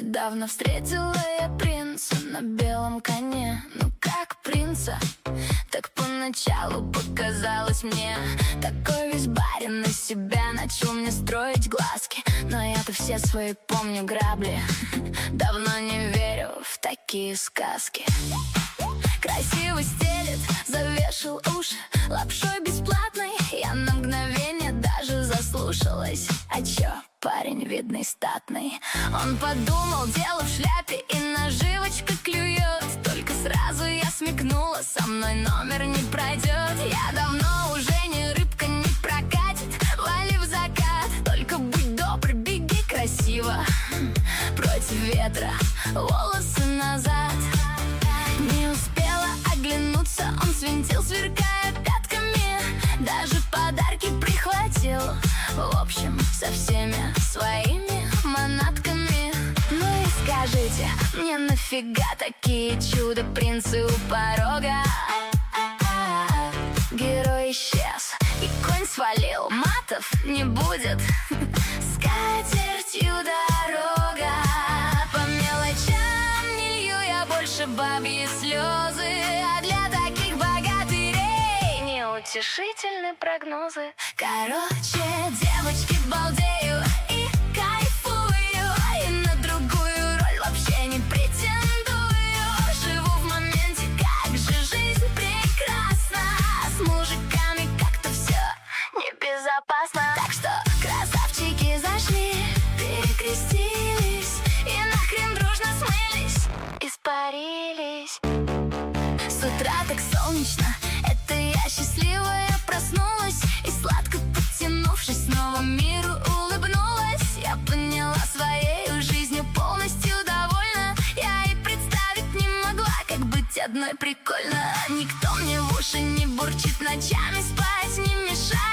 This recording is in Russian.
Недавно встретила я принца на белом коне. Ну как принца? Так поначалу показалось мне. Такой весь барин из себя, начал мне строить глазки. Но я-то все свои помню грабли. Давно не верю в такие сказки. Красиво стелет, завешал уши лапшой бесплатной. Я на мгновение даже заслушалась. А чё, парень видный, статный. Он подумал, дело в шляпе и наживочка клюет. Только сразу я смекнула, со мной номер не пройдет. Я давно уже не рыбка, не прокатит. Вали в закат, только будь добр, беги красиво. Против ветра, волосы назад. Не успела оглянуться, он свинтил, сверкая пятками. Даже подарки прихватил. В общем, со всеми своими манатками. Ну и скажите, мне нафига такие чудо-принцы у порога? Герой исчез, и конь свалил, матов не будет. Скатертью дорога. По мелочам не лью я больше бабьи слезы. А для таких богатырей неутешительны прогнозы. Короче, девочки, балдею и кайфую. И на другую роль вообще не претендую. Живу в моменте, как же жизнь прекрасна. С мужиками как-то все небезопасно. Так что красавчики зашли, перекрестились и нахрен дружно смылись, испарились. С утра так солнечно, это я счастливая проснулась. И сладко подтянувшись, снова миру улыбнулась. Я поняла, своей жизнью полностью довольна. Я и представить не могла, как быть одной прикольно. Никто мне в уши не бурчит, ночами спать не мешает.